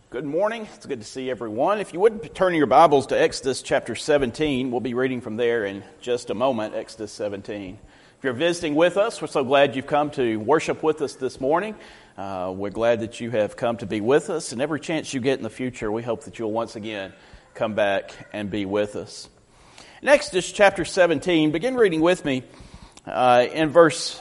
Good morning. It's good to see everyone. If you would turn your Bibles to Exodus chapter 17, we'll be reading from there in just a moment, Exodus 17. If you're visiting with us, we're so glad you've come to worship with us this morning. We're glad that you have come to be with us, and every chance you get in the future, we hope that you'll once again come back and be with us. In Exodus chapter 17, begin reading with me in verse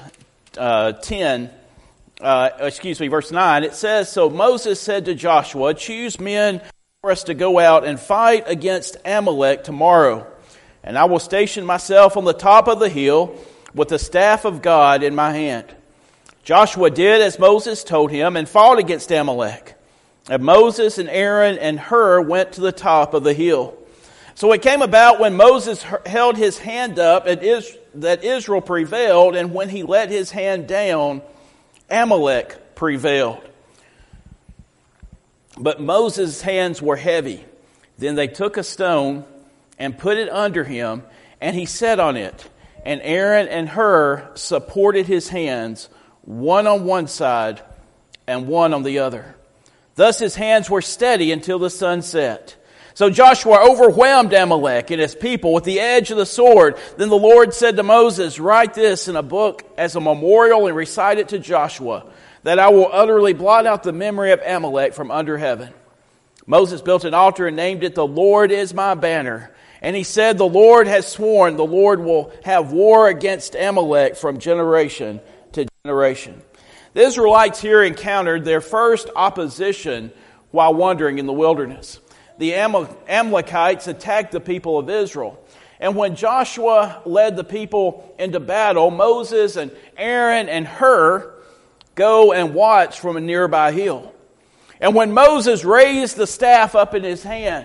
9, it says, "So Moses said to Joshua, 'Choose men for us to go out and fight against Amalek tomorrow. And I will station myself on the top of the hill with the staff of God in my hand.' Joshua did as Moses told him and fought against Amalek. And Moses and Aaron and Hur went to the top of the hill. So it came about when Moses held his hand up that Israel prevailed, and when he let his hand down, Amalek prevailed. But Moses' hands were heavy. Then they took a stone and put it under him, and he sat on it. And Aaron and Hur supported his hands, one on one side and one on the other. Thus his hands were steady until the sun set. So Joshua overwhelmed Amalek and his people with the edge of the sword. Then the Lord said to Moses, 'Write this in a book as a memorial and recite it to Joshua, that I will utterly blot out the memory of Amalek from under heaven.' Moses built an altar and named it, 'The Lord is my banner.' And he said, 'The Lord has sworn, the Lord will have war against Amalek from generation to generation.'" The Israelites here encountered their first opposition while wandering in the wilderness. The Amalekites attacked the people of Israel. And when Joshua led the people into battle, Moses and Aaron and Hur go and watch from a nearby hill. And when Moses raised the staff up in his hand,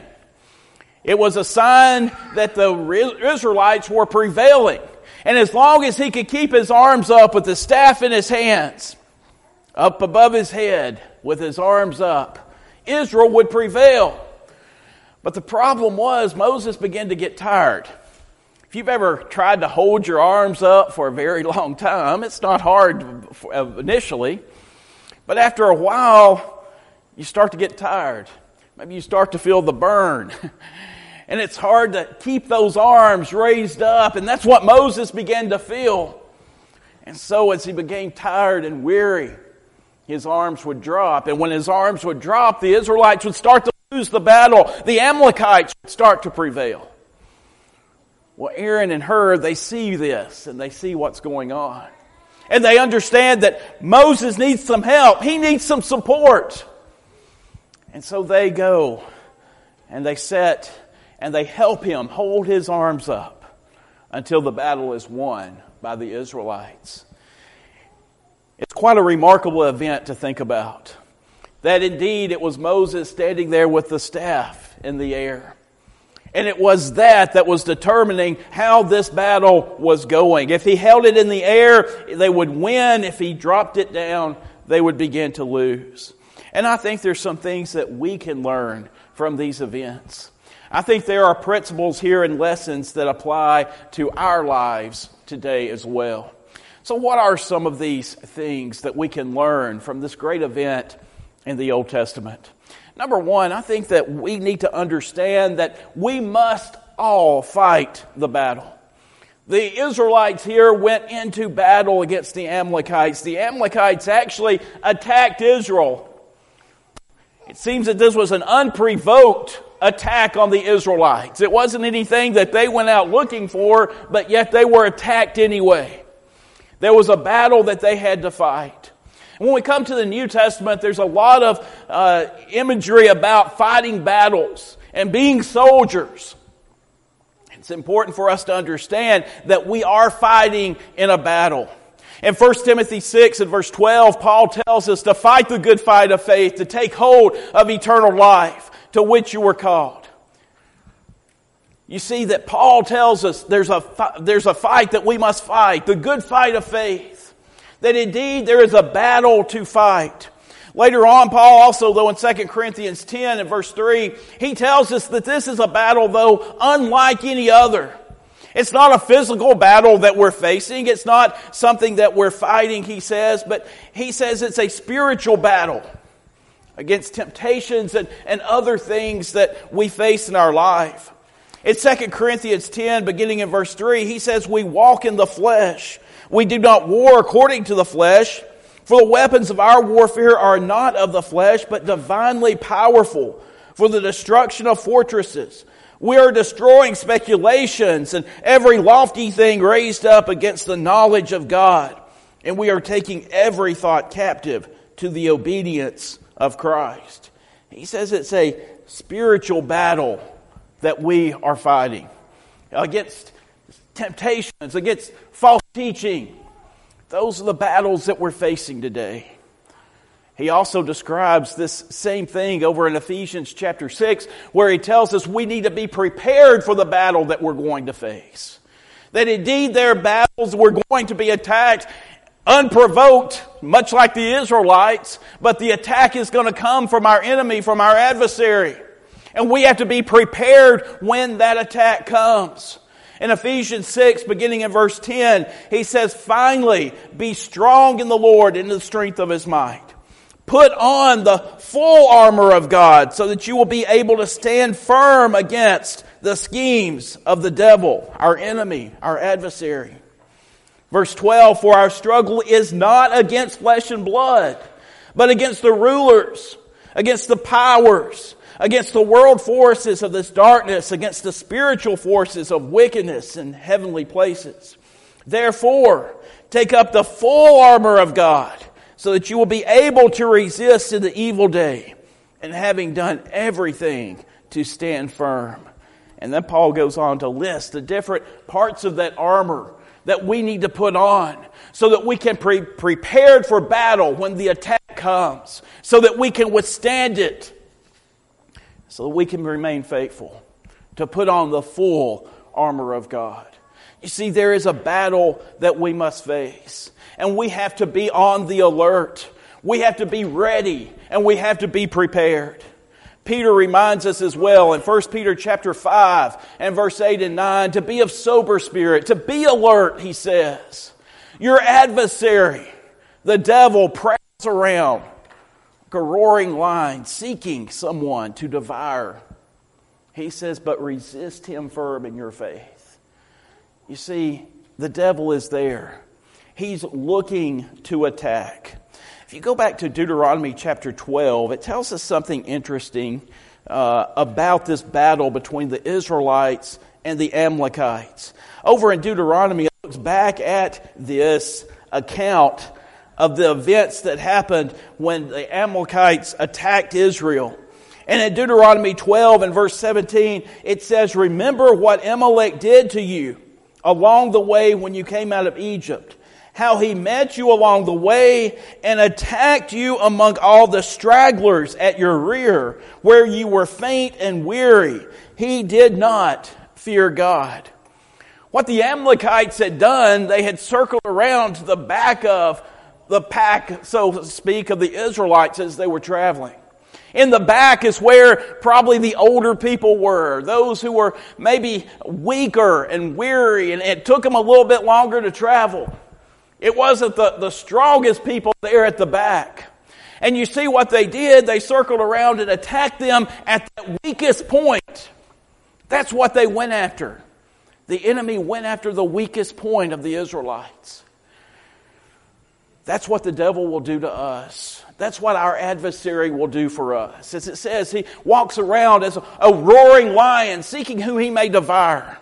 it was a sign that the Israelites were prevailing. And as long as he could keep his arms up with the staff in his hands, up above his head with his arms up, Israel would prevail. But the problem was Moses began to get tired. If you've ever tried to hold your arms up for a very long time, it's not hard initially. But after a while, you start to get tired. Maybe you start to feel the burn. And it's hard to keep those arms raised up. And that's what Moses began to feel. And so as he became tired and weary, his arms would drop. And when his arms would drop, the Israelites would start to lose the battle. The Amalekites would start to prevail. Well, Aaron and Hur, they see this and they see what's going on. And they understand that Moses needs some help. He needs some support. And so they go and they sit and they help him hold his arms up until the battle is won by the Israelites. It's quite a remarkable event to think about. That indeed it was Moses standing there with the staff in the air. And it was that was determining how this battle was going. If he held it in the air, they would win. If he dropped it down, they would begin to lose. And I think there's some things that we can learn from these events. I think there are principles here and lessons that apply to our lives today as well. So what are some of these things that we can learn from this great event in the Old Testament? Number one, I think that we need to understand that we must all fight the battle. The Israelites here went into battle against the Amalekites. The Amalekites actually attacked Israel. It seems that this was an unprovoked attack on the Israelites. It wasn't anything that they went out looking for, but yet they were attacked anyway. There was a battle that they had to fight. When we come to the New Testament, there's a lot of imagery about fighting battles and being soldiers. It's important for us to understand that we are fighting in a battle. In 1 Timothy 6 and verse 12, Paul tells us to fight the good fight of faith, to take hold of eternal life, to which you were called. You see that Paul tells us there's a fight that we must fight, the good fight of faith. That indeed there is a battle to fight. Later on, Paul also, though, in 2 Corinthians 10 and verse 3, he tells us that this is a battle, though, unlike any other. It's not a physical battle that we're facing. It's not something that we're fighting, he says, but he says it's a spiritual battle. against temptations and other things that we face in our life. In 2 Corinthians 10, beginning in verse 3, he says, we walk in the flesh. We do not war according to the flesh. For the weapons of our warfare are not of the flesh, but divinely powerful for the destruction of fortresses. We are destroying speculations and every lofty thing raised up against the knowledge of God. And we are taking every thought captive to the obedience of Christ. He says it's a spiritual battle that we are fighting against temptations, against false teaching. Those are the battles that we're facing today. He also describes this same thing over in Ephesians chapter 6, where he tells us we need to be prepared for the battle that we're going to face. That indeed there are battles we're going to be attacked unprovoked, much like the Israelites, but the attack is going to come from our enemy, from our adversary. And we have to be prepared when that attack comes. In Ephesians 6, beginning in verse 10, he says, finally, be strong in the Lord and in the strength of His might. Put on the full armor of God so that you will be able to stand firm against the schemes of the devil, our enemy, our adversary. Verse 12, for our struggle is not against flesh and blood, but against the rulers, against the powers, against the world forces of this darkness, against the spiritual forces of wickedness in heavenly places. Therefore, take up the full armor of God, so that you will be able to resist in the evil day, and having done everything, to stand firm. And then Paul goes on to list the different parts of that armor that we need to put on, so that we can be prepared for battle when the attack comes, so that we can withstand it, so that we can remain faithful, to put on the full armor of God. You see, there is a battle that we must face. And we have to be on the alert. We have to be ready. And we have to be prepared. Peter reminds us as well in 1 Peter chapter 5 and verse 8 and 9 to be of sober spirit, to be alert, he says. Your adversary, the devil, prowls around like a roaring lion, seeking someone to devour. He says, but resist him firm in your faith. You see, the devil is there. He's looking to attack. If you go back to Deuteronomy chapter 12, it tells us something interesting about this battle between the Israelites and the Amalekites. Over in Deuteronomy, it looks back at this account of the events that happened when the Amalekites attacked Israel. And in Deuteronomy 12 and verse 17, it says, remember what Amalek did to you along the way when you came out of Egypt, how he met you along the way and attacked you among all the stragglers at your rear, where you were faint and weary. He did not fear God. What the Amalekites had done, they had circled around to the back of the pack, so to speak, of the Israelites as they were traveling. In the back is where probably the older people were, those who were maybe weaker and weary, and it took them a little bit longer to travel. It wasn't the strongest people there at the back. And you see what they did? They circled around and attacked them at that weakest point. That's what they went after. The enemy went after the weakest point of the Israelites. That's what the devil will do to us. That's what our adversary will do for us. As it says, he walks around as a roaring lion, seeking who he may devour.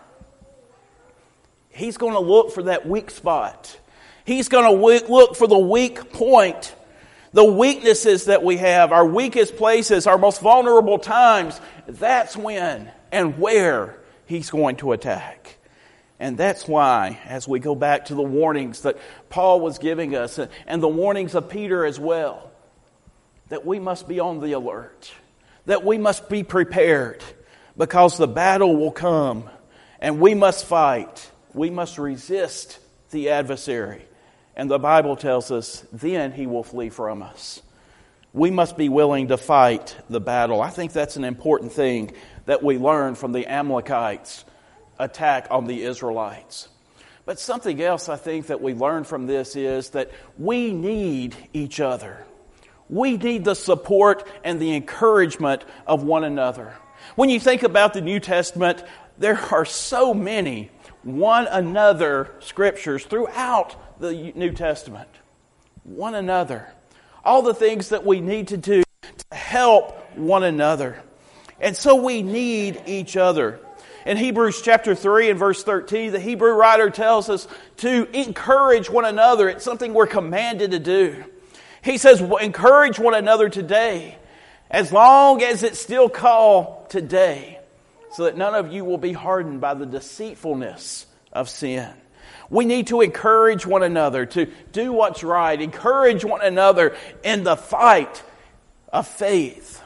He's going to look for that weak spot. He's going to look for the weak point, the weaknesses that we have, our weakest places, our most vulnerable times. That's when and where he's going to attack. And that's why, as we go back to the warnings that Paul was giving us, and the warnings of Peter as well, that we must be on the alert, that we must be prepared, because the battle will come, and we must fight. We must resist the adversary. And the Bible tells us, then he will flee from us. We must be willing to fight the battle. I think that's an important thing that we learn from the Amalekites' attack on the Israelites. But something else I think that we learn from this is that we need each other. We need the support and the encouragement of one another. When you think about the New Testament, there are so many one another scriptures throughout the New Testament. One another. All the things that we need to do to help one another. And so we need each other. In Hebrews chapter 3 and verse 13, the Hebrew writer tells us to encourage one another. It's something we're commanded to do. He says, encourage one another today, as long as it's still called today, so that none of you will be hardened by the deceitfulness of sin. We need to encourage one another to do what's right. Encourage one another in the fight of faith.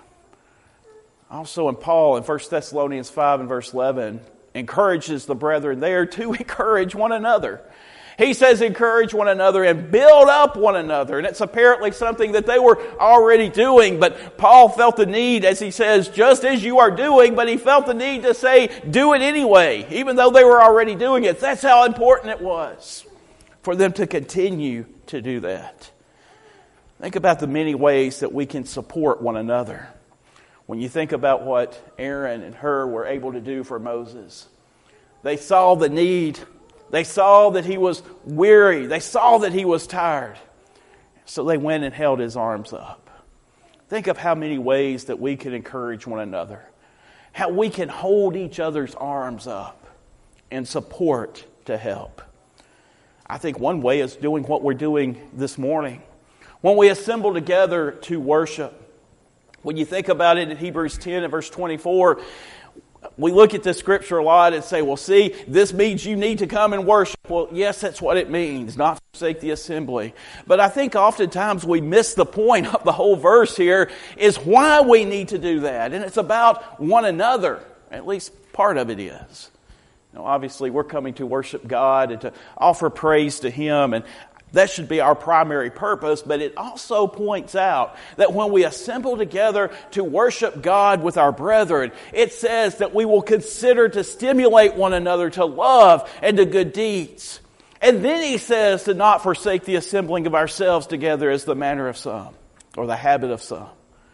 Also in Paul, in 1 Thessalonians 5 and verse 11, encourages the brethren there to encourage one another. He says encourage one another and build up one another. And it's apparently something that they were already doing. But Paul felt the need, as he says, just as you are doing, but he felt the need to say, do it anyway, even though they were already doing it. That's how important it was for them to continue to do that. Think about the many ways that we can support one another. When you think about what Aaron and Hur were able to do for Moses, they saw the need. They saw that he was weary. They saw that he was tired. So they went and held his arms up. Think of how many ways that we can encourage one another. How we can hold each other's arms up in support to help. I think one way is doing what we're doing this morning. When we assemble together to worship. When you think about it in Hebrews 10 and verse 24, we look at this scripture a lot and say, well, see, this means you need to come and worship. Well, yes, that's what it means, not forsake the assembly. But I think oftentimes we miss the point of the whole verse here is why we need to do that. And it's about one another. At least part of it is. Now, obviously, we're coming to worship God and to offer praise to Him. And that should be our primary purpose, but it also points out that when we assemble together to worship God with our brethren, it says that we will consider to stimulate one another to love and to good deeds. And then he says to not forsake the assembling of ourselves together as the manner of some, or the habit of some.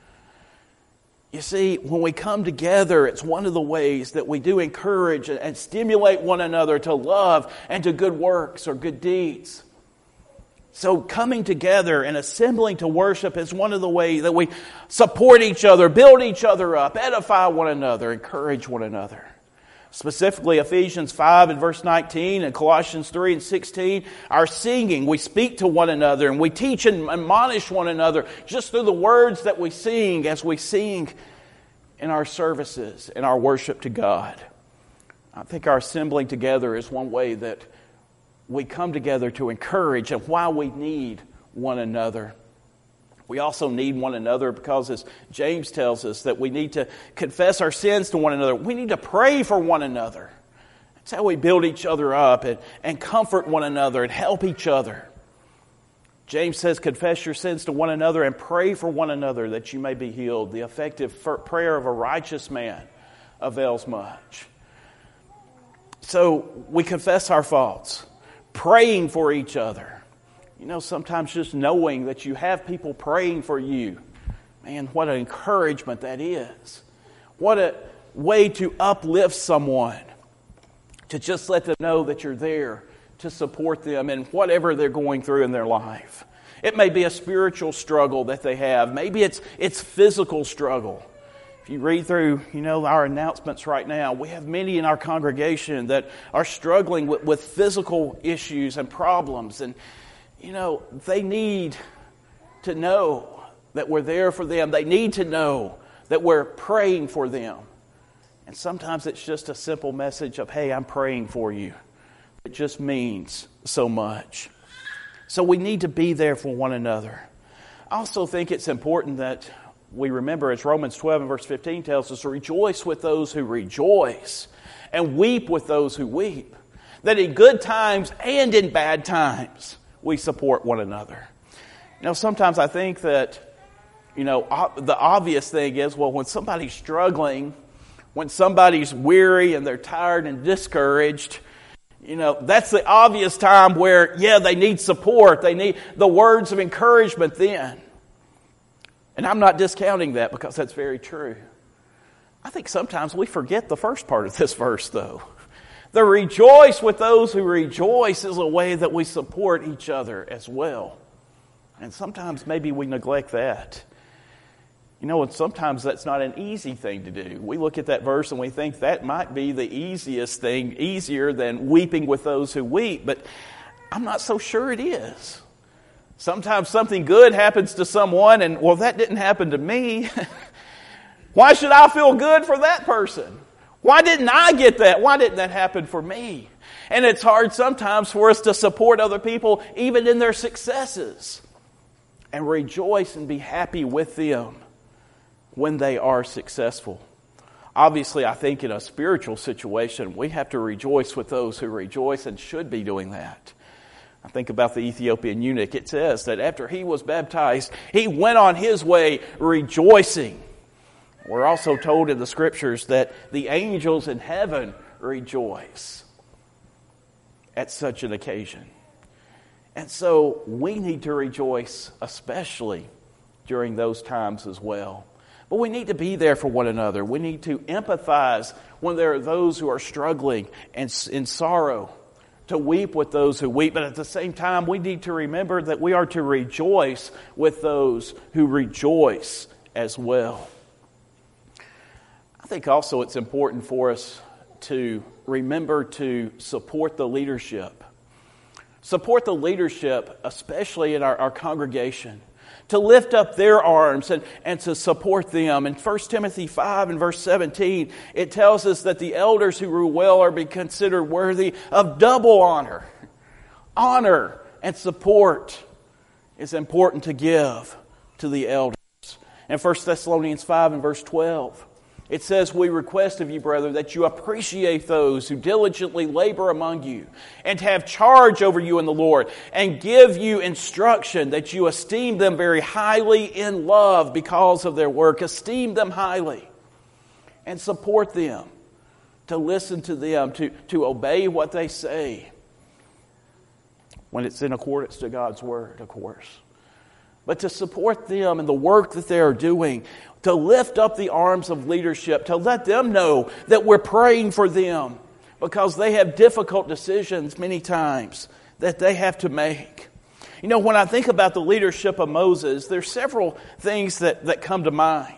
You see, when we come together, it's one of the ways that we do encourage and stimulate one another to love and to good works or good deeds. So coming together and assembling to worship is one of the ways that we support each other, build each other up, edify one another, encourage one another. Specifically, Ephesians 5 and verse 19 and Colossians 3 and 16, our singing, we speak to one another and we teach and admonish one another just through the words that we sing as we sing in our services, in our worship to God. I think our assembling together is one way that we come together to encourage and why we need one another. We also need one another because, as James tells us, that we need to confess our sins to one another. We need to pray for one another. That's how we build each other up and comfort one another and help each other. James says, confess your sins to one another and pray for one another that you may be healed. The effective prayer of a righteous man avails much. So we confess our faults. Praying for each other. You know, sometimes just knowing that you have people praying for you. Man, what an encouragement that is. What a way to uplift someone. To just let them know that you're there to support them in whatever they're going through in their life. It may be a spiritual struggle that they have. Maybe it's physical struggle. If you read through, our announcements right now, we have many in our congregation that are struggling with physical issues and problems. And, they need to know that we're there for them. They need to know that we're praying for them. And sometimes it's just a simple message of, hey, I'm praying for you. It just means so much. So we need to be there for one another. I also think it's important that we remember, as Romans 12 and verse 15 tells us, rejoice with those who rejoice and weep with those who weep. That in good times and in bad times, we support one another. Sometimes I think that, the obvious thing is, well, when somebody's struggling, when somebody's weary and they're tired and discouraged, that's the obvious time where, they need support. They need the words of encouragement then. And I'm not discounting that because that's very true. I think sometimes we forget the first part of this verse, though. The rejoice with those who rejoice is a way that we support each other as well. And sometimes maybe we neglect that. You know, and sometimes that's not an easy thing to do. We look at that verse and we think that might be the easiest thing, easier than weeping with those who weep, but I'm not so sure it is. Sometimes something good happens to someone and, well, that didn't happen to me. Why should I feel good for that person? Why didn't I get that? Why didn't that happen for me? And it's hard sometimes for us to support other people even in their successes and rejoice and be happy with them when they are successful. Obviously, I think in a spiritual situation, we have to rejoice with those who rejoice and should be doing that. I think about the Ethiopian eunuch. It says that after he was baptized, he went on his way rejoicing. We're also told in the Scriptures that the angels in heaven rejoice at such an occasion. And so we need to rejoice especially during those times as well. But we need to be there for one another. We need to empathize when there are those who are struggling and in sorrow, to weep with those who weep. But at the same time, we need to remember that we are to rejoice with those who rejoice as well. I think also it's important for us to remember to support the leadership. Support the leadership, especially in our congregation. To lift up their arms and to support them. In 1 Timothy 5 and verse 17, it tells us that the elders who rule well are be considered worthy of double honor. Honor and support is important to give to the elders. In 1 Thessalonians 5 and verse 12, it says, "We request of you, brethren, that you appreciate those who diligently labor among you and have charge over you in the Lord and give you instruction, that you esteem them very highly in love because of their work." Esteem them highly and support them, to listen to them, to obey what they say when it's in accordance to God's Word, of course. But to support them in the work that they are doing, to lift up the arms of leadership, to let them know that we're praying for them because they have difficult decisions many times that they have to make. You know, when I think about the leadership of Moses, there's several things that come to mind.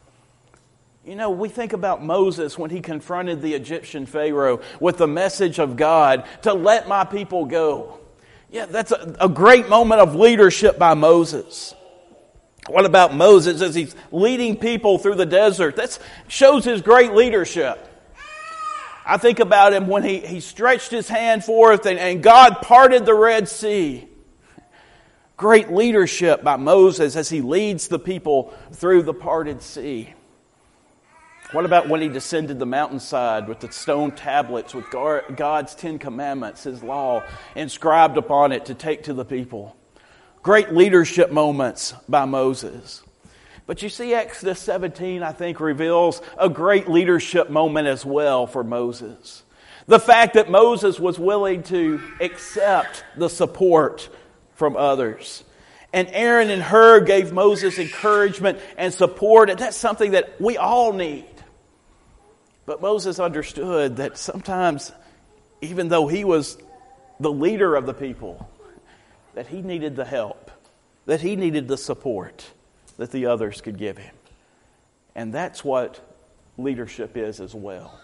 You know, we think about Moses when he confronted the Egyptian Pharaoh with the message of God to let my people go. Yeah, that's a great moment of leadership by Moses. What about Moses as he's leading people through the desert? That shows his great leadership. I think about him when he stretched his hand forth and God parted the Red Sea. Great leadership by Moses as he leads the people through the parted sea. What about when he descended the mountainside with the stone tablets with God's 10 Commandments, His law, inscribed upon it to take to the people? Great leadership moments by Moses. But you see, Exodus 17, I think, reveals a great leadership moment as well for Moses. The fact that Moses was willing to accept the support from others. And Aaron and Hur gave Moses encouragement and support, and that's something that we all need. But Moses understood that sometimes, even though he was the leader of the people, that he needed the help, that he needed the support that the others could give him. And that's what leadership is as well.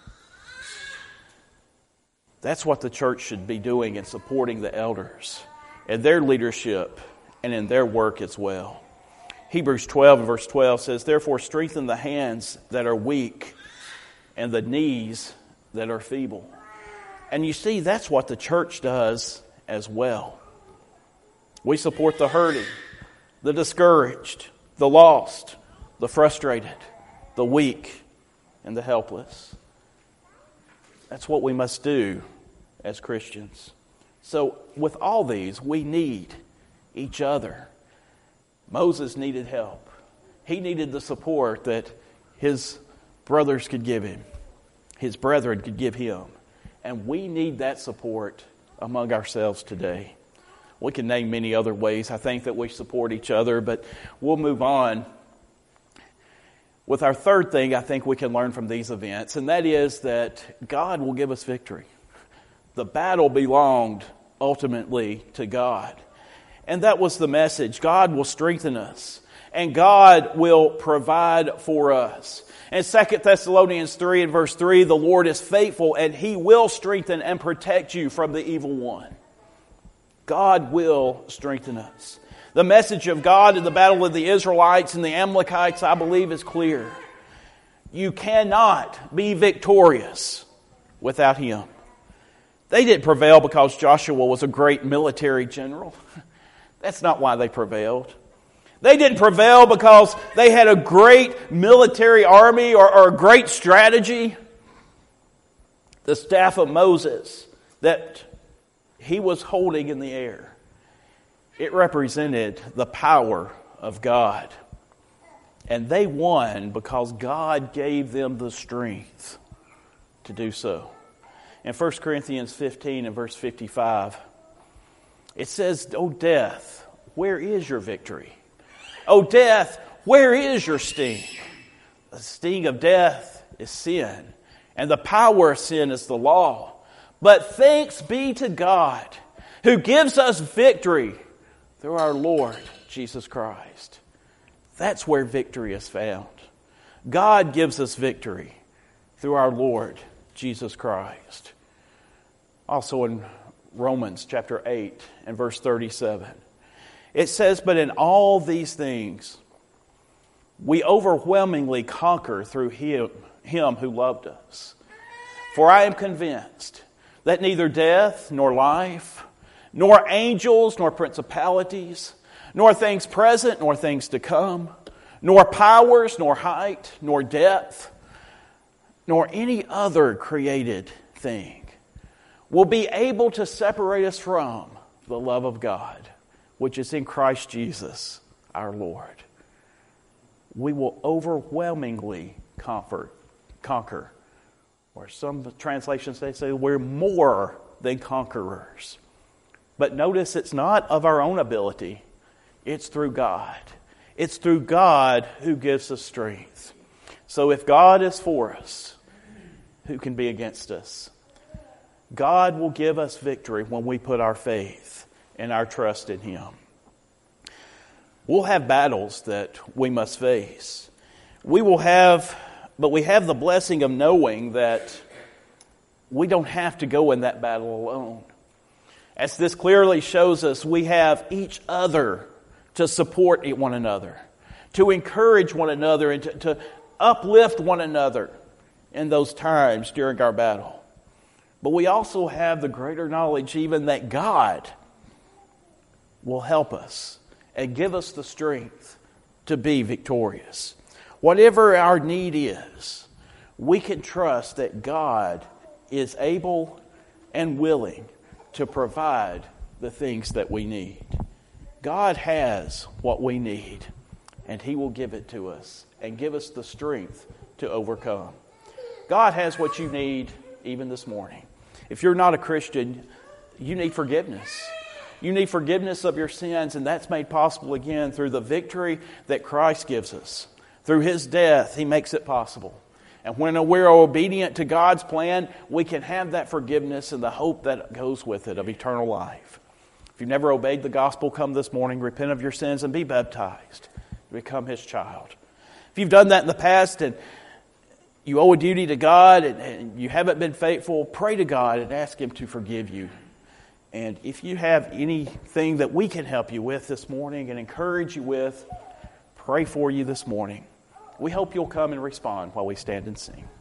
That's what the church should be doing in supporting the elders and their leadership and in their work as well. Hebrews 12 and verse 12 says, "Therefore strengthen the hands that are weak and the knees that are feeble." And you see, that's what the church does as well. We support the hurting, the discouraged, the lost, the frustrated, the weak, and the helpless. That's what we must do as Christians. So with all these, we need each other. Moses needed help. He needed the support that his brothers could give him, his brethren could give him. And we need that support among ourselves today. We can name many other ways, I think, that we support each other, but we'll move on with our third thing I think we can learn from these events, and that is that God will give us victory. The battle belonged ultimately to God. And that was the message. God will strengthen us, and God will provide for us. In 2 Thessalonians 3 and verse 3, the Lord is faithful, and He will strengthen and protect you from the evil one. God will strengthen us. The message of God in the battle of the Israelites and the Amalekites, I believe, is clear. You cannot be victorious without Him. They didn't prevail because Joshua was a great military general. That's not why they prevailed. They didn't prevail because they had a great military army or a great strategy. The staff of Moses that he was holding in the air, it represented the power of God. And they won because God gave them the strength to do so. In 1 Corinthians 15 and verse 55, it says, "O death, where is your victory? O death, where is your sting?" The sting of death is sin, and the power of sin is the law. But thanks be to God, who gives us victory through our Lord Jesus Christ. That's where victory is found. God gives us victory through our Lord Jesus Christ. Also in Romans chapter 8 and verse 37, it says, "But in all these things we overwhelmingly conquer through Him who loved us. For I am convinced that neither death nor life, nor angels nor principalities, nor things present nor things to come, nor powers, nor height, nor depth, nor any other created thing will be able to separate us from the love of God, which is in Christ Jesus our Lord." We will overwhelmingly conquer. Or some translations, they say we're more than conquerors. But notice it's not of our own ability. It's through God. It's through God who gives us strength. So if God is for us, who can be against us? God will give us victory when we put our faith and our trust in Him. We'll have battles that we must face. But we have the blessing of knowing that we don't have to go in that battle alone. As this clearly shows us, we have each other to support one another, to encourage one another, and to uplift one another in those times during our battle. But we also have the greater knowledge even that God will help us and give us the strength to be victorious. Whatever our need is, we can trust that God is able and willing to provide the things that we need. God has what we need, and He will give it to us and give us the strength to overcome. God has what you need even this morning. If you're not a Christian, you need forgiveness. You need forgiveness of your sins, and that's made possible again through the victory that Christ gives us. Through His death, He makes it possible. And when we're obedient to God's plan, we can have that forgiveness and the hope that goes with it of eternal life. If you've never obeyed the gospel, come this morning, repent of your sins, and be baptized to become His child. If you've done that in the past and you owe a duty to God and you haven't been faithful, pray to God and ask Him to forgive you. And if you have anything that we can help you with this morning and encourage you with, pray for you this morning. We hope you'll come and respond while we stand and sing.